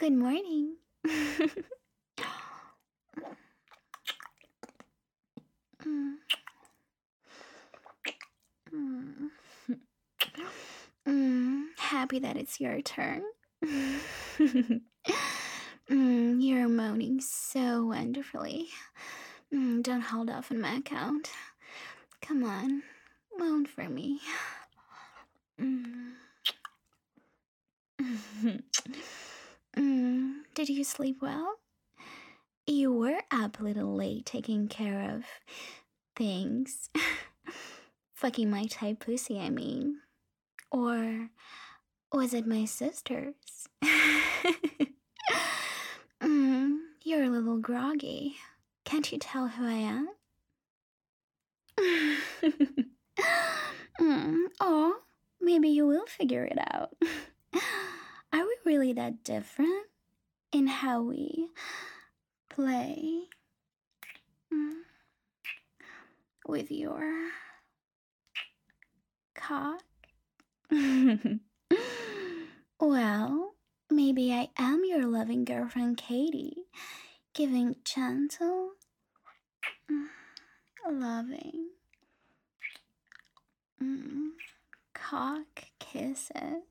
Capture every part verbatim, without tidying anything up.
Good morning. Mm, mm, mm, Happy that it's your turn. Mm, you're moaning so wonderfully. Mm, don't hold off on my account. Come on, moan for me. Mm. Mm, Did you sleep well? You were up a little late taking care of things. Fucking my type pussy, I mean. Or was it my sister's? mm, you're a little groggy. Can't you tell who I am? mm, oh, maybe you will figure it out. Are we really that different in how we play mm, with your cock? Well, maybe I am your loving girlfriend Katie, giving gentle, mm, loving mm, cock kisses.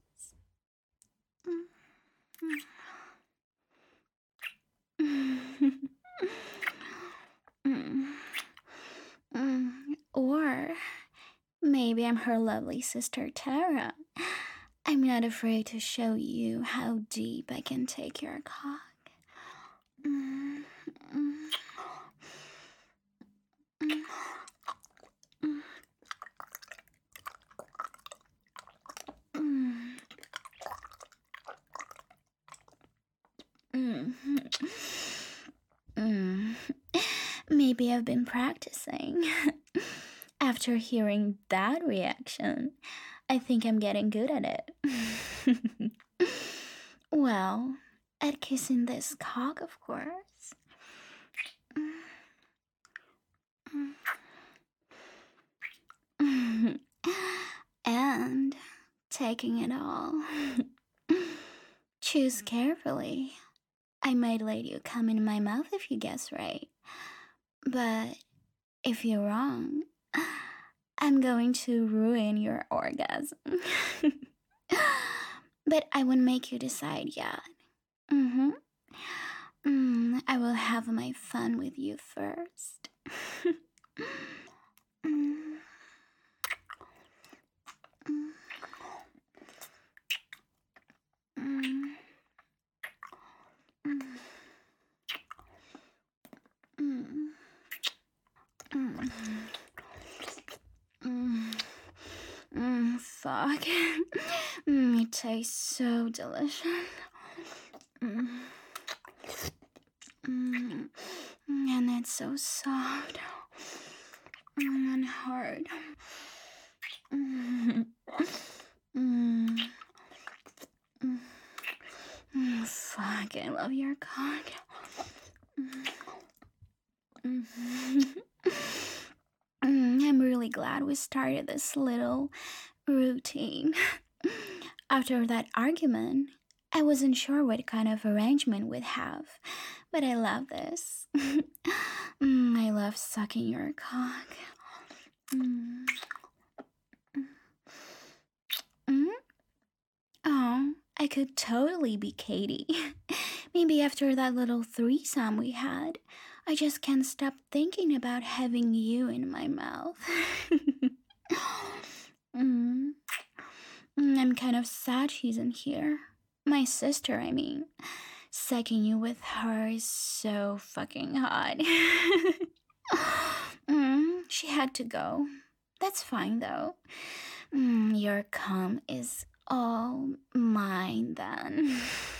Mm. Mm. Mm. Or maybe I'm her lovely sister Tara. I'm not afraid to show you how deep I can take your cock. Mm. Mm. Mm. Mm. Mm. Mm. Maybe I've been practicing. After hearing that reaction, I think I'm getting good at it. Well, at kissing this cock, of course. And taking it all. Choose carefully. I might let you come in my mouth if you guess right. But if you're wrong, I'm going to ruin your orgasm. But I won't make you decide yet. Mm-hmm. Mm, I will have my fun with you first. mm. Mm. Mm. Mm. Mm. Mm. Mm. Mm. Fuck. Mm, it tastes so delicious. Mm. Mm. And it's so soft mm, and hard. Mm. Mm. Mm. Fuck, I love your cock. Mm. Mm, I'm really glad we started this little routine. After that argument, I wasn't sure what kind of arrangement we'd have, but I love this. mm, I love sucking your cock. Mm. Mm. Oh, I could totally be Katie. Maybe after that little threesome we had, I just can't stop thinking about having you in my mouth. mm. Mm, I'm kind of sad she's in here. My sister, I mean. Sucking you with her is so fucking hot. mm, she had to go. That's fine though. Mm, your cum is all mine then.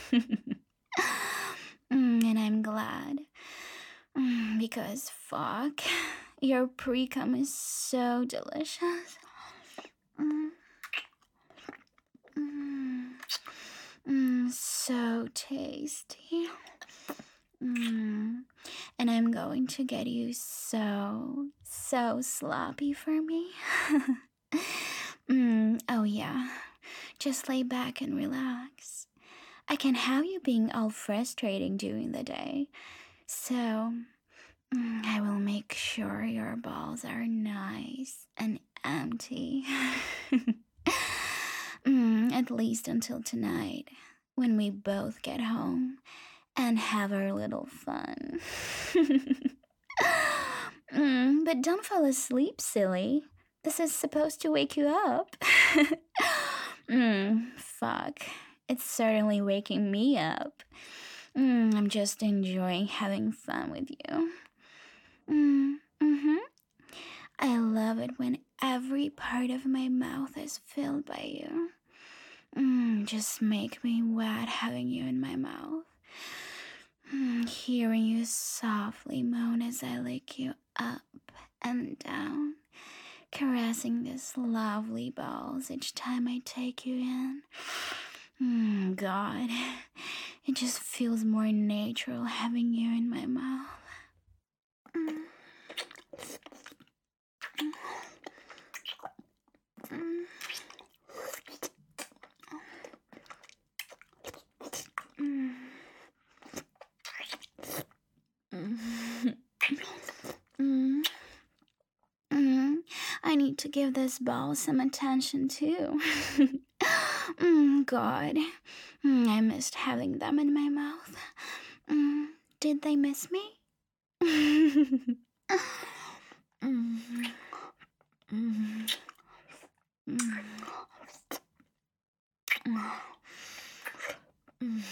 mm, and I'm glad. Mm, because fuck, your pre cum is so delicious. Mm. Mm. Mm, so tasty. Mm. And I'm going to get you so, so sloppy for me. mm, oh, yeah. Just lay back and relax. I can have you being all frustrating during the day. So, mm, I will make sure your balls are nice and empty. Mm, at least until tonight, when we both get home and have our little fun. Mm, but don't fall asleep, silly. This is supposed to wake you up. mm, fuck. It's certainly waking me up. Mm, I'm just enjoying having fun with you. Mm, mm-hmm. I love it when every part of my mouth is filled by you. Mm, just make me wet having you in my mouth. Mm, hearing you softly moan as I lick you up and down, caressing these lovely balls each time I take you in. Mm, God, it just feels more natural having you in my mouth. Mm. Mm. Mm. Mm. Mm. Mm. I need to give this ball some attention too. mm, God, mm, I missed having them in my mouth. Mm, did they miss me? mm. Mm. Mm. Mm.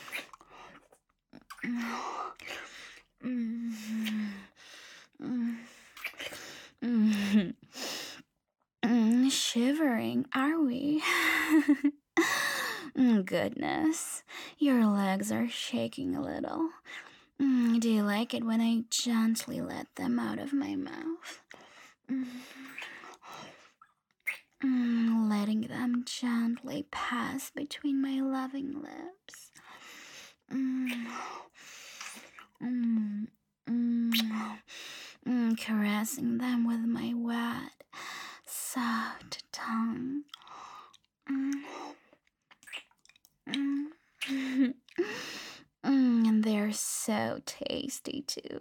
Mm. Mm, shivering, are we? Mm, Goodness, your legs are shaking a little. Mm, do you like it when I gently let them out of my mouth? Mm. Mm, letting them gently pass between my loving lips. Mm. Mm. Mm. Mm, caressing them with my wet, soft tongue. Mm. Mm. mm, and they're so tasty too.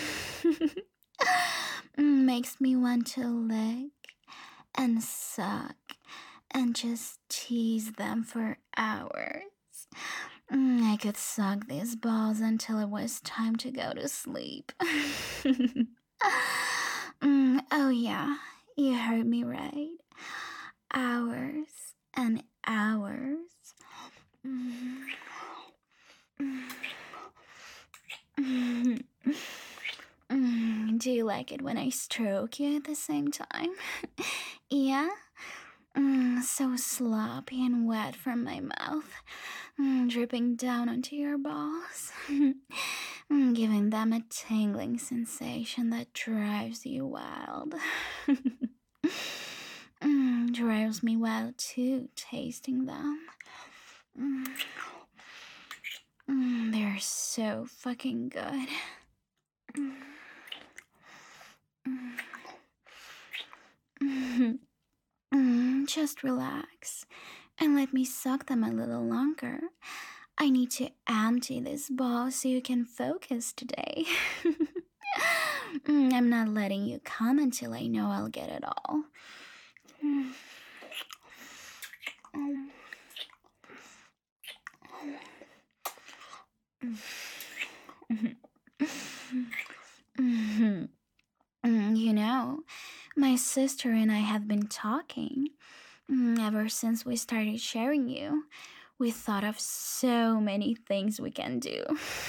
mm, makes me want to lick and suck and just tease them for hours. Mm, I could suck these balls until it was time to go to sleep. mm, oh, yeah, you heard me right. Hours and hours. Mm. Mm. Mm, do you like it when I stroke you at the same time? yeah? Mm, so sloppy and wet from my mouth, mm, dripping down onto your balls, mm, giving them a tingling sensation that drives you wild. mm, drives me wild too, tasting them. Mm. Mm, they're so fucking good. Mm. Mm. Mm, just relax and let me suck them a little longer. I need to empty this ball so you can focus today. mm, I'm not letting you come until I know I'll get it all. Mm. Mm. Mm. Mm, you know, my sister and I have been talking mm, ever since we started sharing you. We thought of so many things we can do.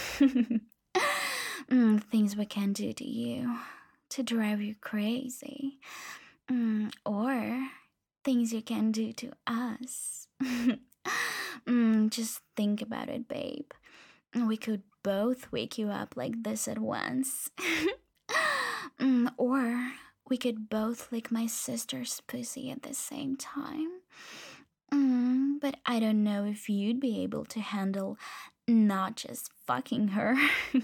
mm, things we can do to you to drive you crazy. Mm, or things you can do to us. mm, just think about it, babe. We could both wake you up like this at once. mm, or we could both lick my sister's pussy at the same time. Mm, but I don't know if you'd be able to handle not just fucking her.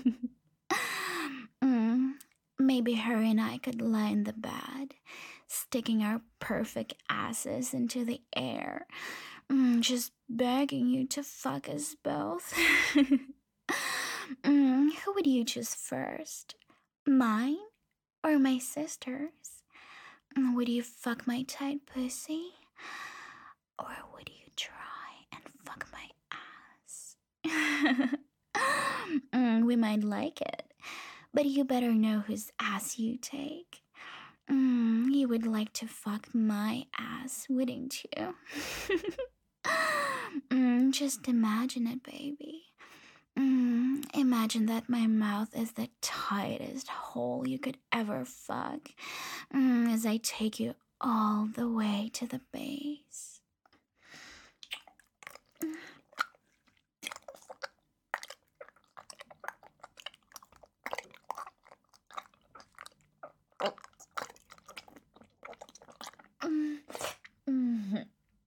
mm, maybe her and I could lie in the bed, sticking our perfect asses into the air, Mm, just begging you to fuck us both. Mm, who would you choose first? Mine or my sister's? Mm, would you fuck my tight pussy? Or would you try and fuck my ass? Mm, we might like it, but you better know whose ass you take. Mm, you would like to fuck my ass, wouldn't you? Mm, just imagine it, baby. Mm, imagine that my mouth is the tightest hole you could ever fuck, mm, as I take you all the way to the base. Mm, mm,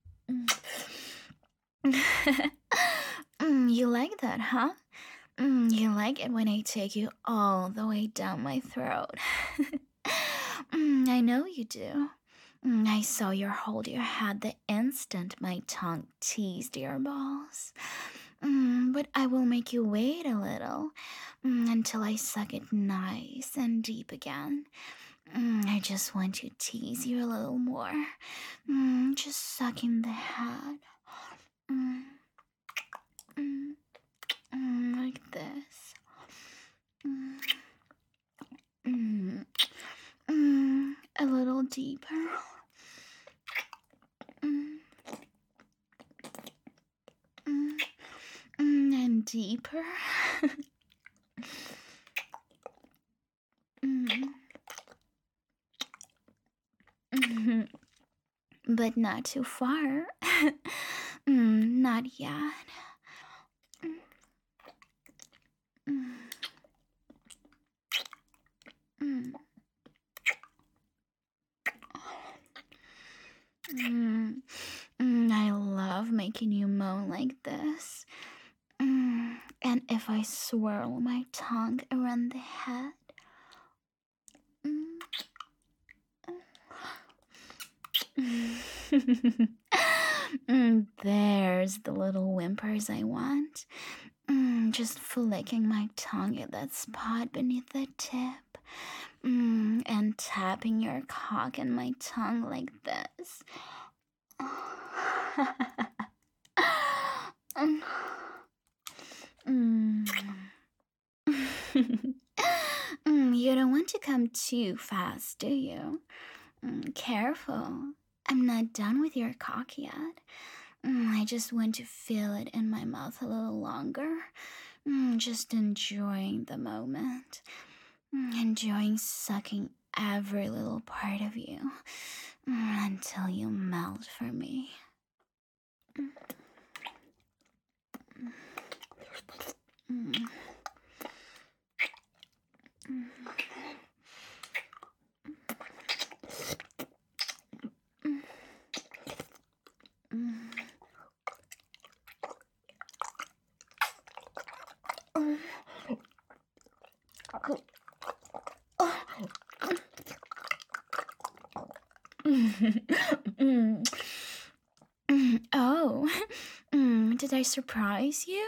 mm. Mm, you like that, huh? Mm, you like it when I take you all the way down my throat. Mm, I know you do. Mm, I saw your hold your head the instant my tongue teased your balls. Mm, but I will make you wait a little mm, until I suck it nice and deep again. Mm, I just want to tease you a little more. Mm, just sucking the head. Mm, mm, mm, like this. Mm, mm, mm, a little deeper. Mm, mm, mm, and deeper. Mm, mhm, but not too far. Mm, not yet. Mm, mm, mm, mm, mm, I love making you moan like this. Mm, and if I swirl my tongue around the head. Mm, mm, there's the little whimpers I want. Mm, just flicking my tongue at that spot beneath the tip. Mm, and tapping your cock in my tongue like this. Mm. Mm, you don't want to come too fast, do you? Mm, careful. I'm not done with your cock yet. Mm, I just want to feel it in my mouth a little longer. Mm, just enjoying the moment. Mm, enjoying sucking every little part of you mm, until you melt for me. Mm. Mm. Mm. Mm. Mm. Mm. Mm. Oh, mm, did I surprise you?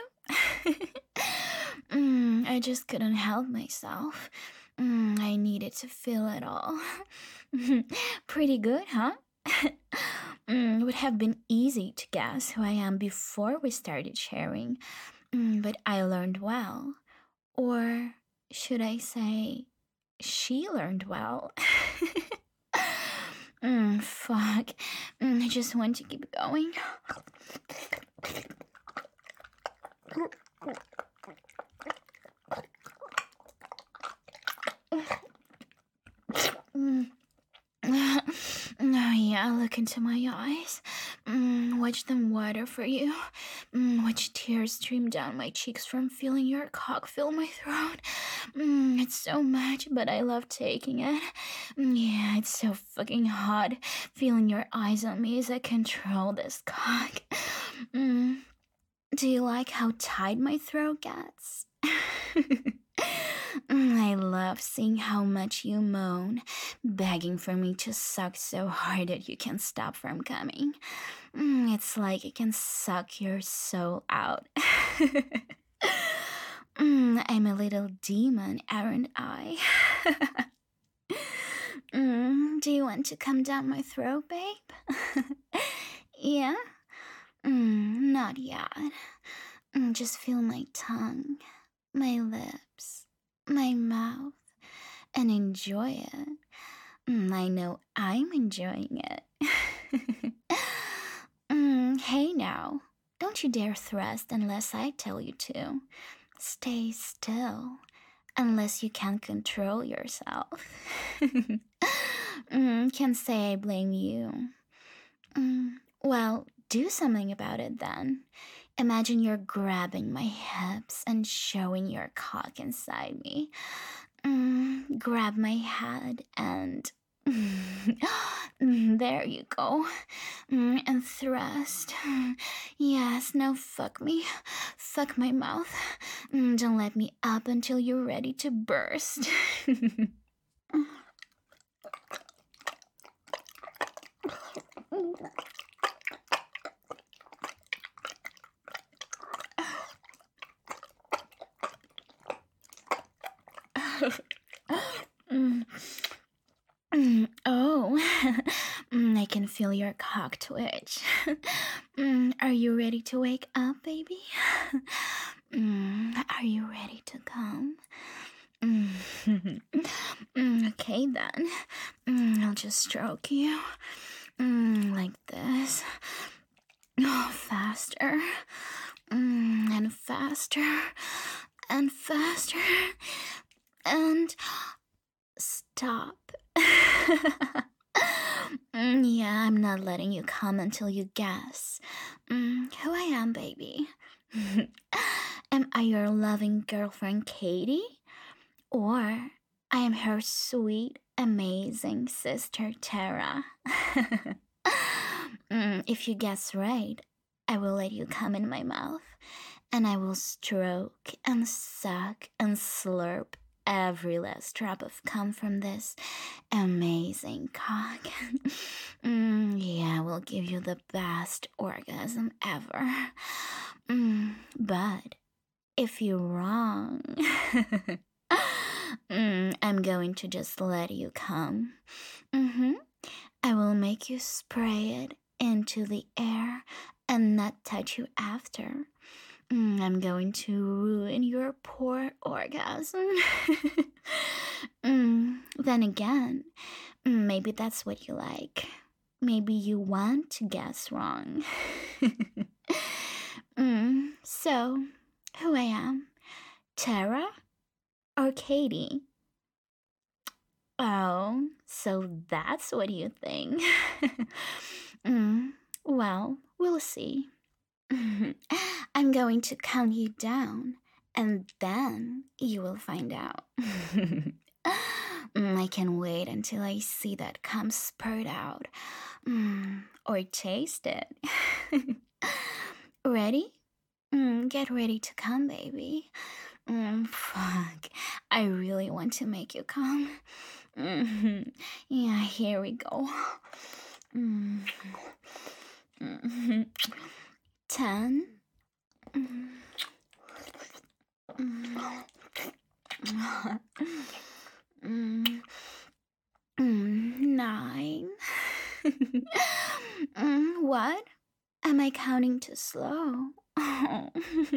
Mm, I just couldn't help myself. Mm, I needed to feel it all. Pretty good, huh? Mm, it would have been easy to guess who I am before we started sharing, mm, but I learned well. Or should I say, she learned well? Mm, fuck. Mm, I just want to keep going. Mm. Oh, yeah, look into my eyes. Mm, watch them water for you. Mm, watch tears stream down my cheeks from feeling your cock fill my throat. Mm, it's so much, but I love taking it. Mm, yeah, it's so fucking hot. Feeling your eyes on me as I control this cock. Mm, do you like how tight my throat gets? Mm, I love seeing how much you moan, begging for me to suck so hard that you can't stop from coming. Mm, it's like it can suck your soul out. Mm, I'm a little demon, aren't I? Mm, do you want to come down my throat, babe? Yeah? Mm, not yet. Mm, just feel my tongue, my lips, my mouth, and enjoy it. Mm, I know I'm enjoying it. Mm, hey now, don't you dare thrust unless I tell you to. Stay still unless you can control yourself. Mm, can't say I blame you. Mm, well, do something about it then. Imagine you're grabbing my hips and showing your cock inside me. Mm, grab my head and. Mm, there you go. Mm, and thrust. Mm, yes, now fuck me. Fuck my mouth. Mm, don't let me up until you're ready to burst. Mm. Mm, oh, mm, I can feel your cock twitch. Mm, are you ready to wake up, baby? Mm, are you ready to come? Mm. Mm, okay then. Mm, I'll just stroke you. Mm, like this. Oh, faster. Mm, and faster. And faster. And stop. Mm, yeah, I'm not letting you come until you guess. Mm, who I am, baby. Am I your loving girlfriend, Katie? Or I am her sweet, amazing sister, Tara? Mm, if you guess right, I will let you come in my mouth, and I will stroke and suck and slurp every last drop of cum from this amazing cock. Mm, yeah, we'll give you the best orgasm ever. Mm, but if you're wrong, mm, I'm going to just let you come. Mm-hmm. I will make you spray it into the air and not touch you after. Mm, I'm going to ruin your poor orgasm. Mm, then again, mm, maybe that's what you like. Maybe you want to guess wrong. Mm, so, who I am? Tara or Katie? Oh, so that's what you think. Mm, well, we'll see. I'm going to count you down, and then you will find out. Mm, I can wait until I see that cum spurt out. Mm, or taste it. Ready? Mm, get ready to come, baby. Mm, fuck. I really want to make you come. Mhm. Yeah, here we go. Mm. Mhm. Ten. Mm. Mm. Mm. Mm. Nine. Mm, what? Am I counting too slow? Oh.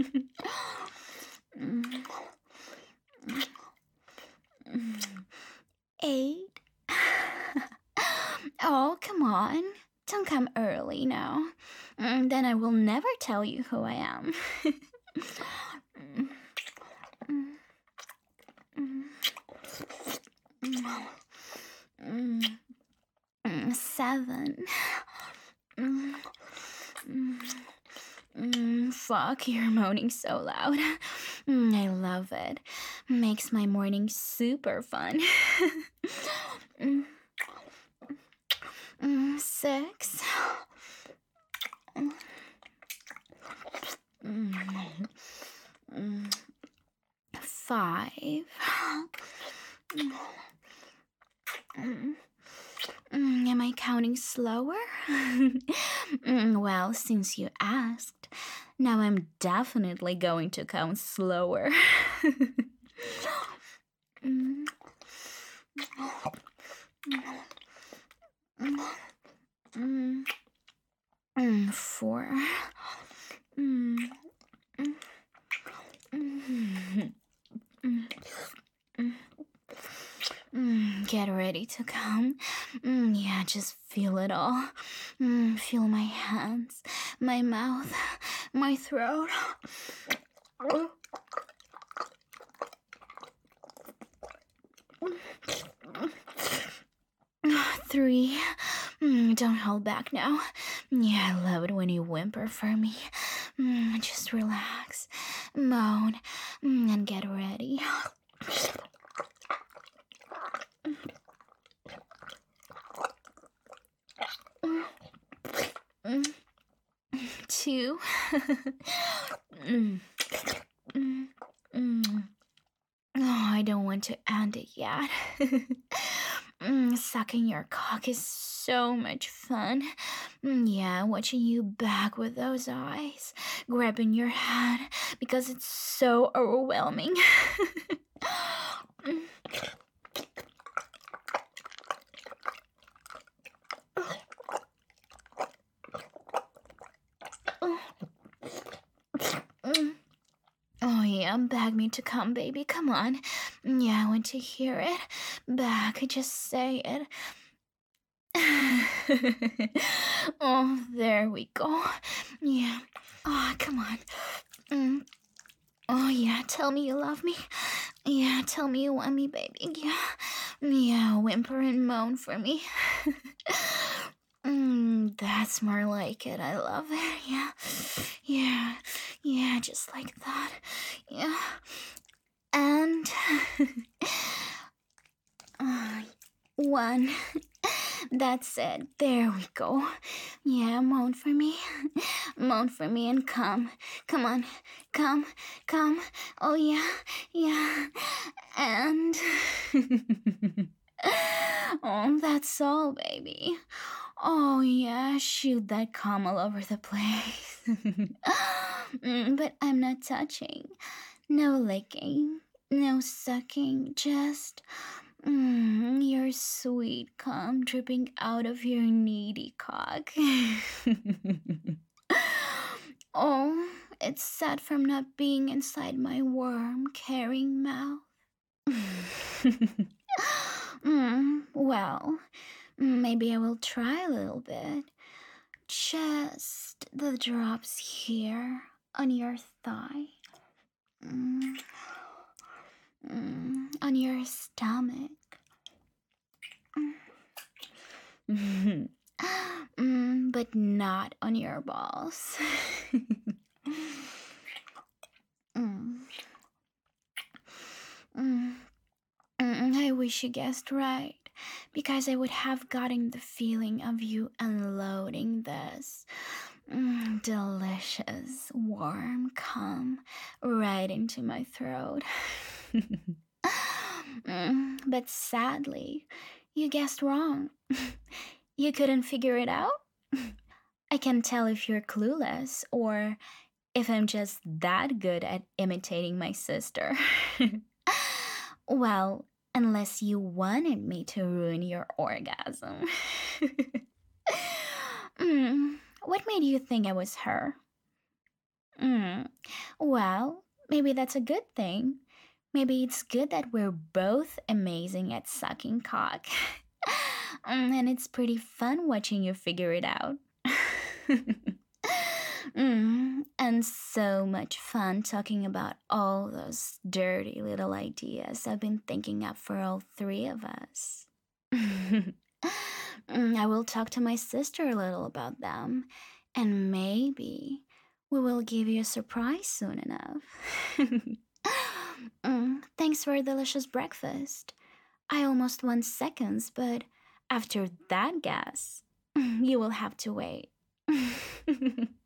Mm. Mm. Eight. Oh, come on. Don't come early now. Mm, then I will never tell you who I am. Mm, mm, mm, mm, mm, Seven. Mm, mm, mm, Fuck, you're moaning so loud. Mm, I love it. Makes my morning super fun. Mm, mm, Six. Mm, mm, Five. Mm, mm, Am I counting slower? Mm, well, since you asked, now I'm definitely going to count slower. Mm, mm, mm, mm, Four. Mm, mm, mm, mm, mm. Mm, get ready to come. Mm, yeah, just feel it all. Mm, feel my hands, my mouth, my throat. Three. Mm, don't hold back now. Yeah, I love it when you whimper for me. Mm, just relax, moan, mm, and get ready. Mm, Two. Mm, mm, mm. Oh, I don't want to end it yet. Mm, sucking your cock is so much fun. Mm, yeah, watching you back with those eyes, grabbing your hand because it's so overwhelming. Mm, mm. Oh yeah, beg me to come, baby. Come on. Mm, Yeah, I want to hear it. Beg, just say it. Oh, there we go. Yeah. Oh, come on. Mm. Oh, yeah, tell me you love me. Yeah, tell me you want me, baby. Yeah. Yeah, whimper and moan for me. Mm, that's more like it. I love it. Yeah. Yeah. Yeah, just like that. Yeah. And uh, one. That's it. There we go. Yeah, moan for me. Moan for me and come. Come on. Come. Come. Oh, yeah. Yeah. And. Oh, that's all, baby. Oh, yeah. Shoot that cum all over the place. Mm, but I'm not touching. No licking. No sucking. Just. Mm, your sweet cum dripping out of your needy cock. Oh, it's sad from not being inside my warm, caring mouth. mm, well, maybe I will try a little bit. Just the drops here on your thigh. Mm, mm, on your stomach. Mm, but not on your balls. Mm, mm, mm, I wish you guessed right, because I would have gotten the feeling of you unloading this mm, delicious, warm cum right into my throat. Mm, but sadly, you guessed wrong. You couldn't figure it out? I can tell if you're clueless or if I'm just that good at imitating my sister. Well, unless you wanted me to ruin your orgasm. Mm, what made you think I was her? Mm, well, maybe that's a good thing. Maybe it's good that we're both amazing at sucking cock. Mm, and it's pretty fun watching you figure it out. Mm, and so much fun talking about all those dirty little ideas I've been thinking up for all three of us. Mm, I will talk to my sister a little about them, and maybe we will give you a surprise soon enough. Mm, thanks for a delicious breakfast. I almost won seconds, but after that guess, you will have to wait.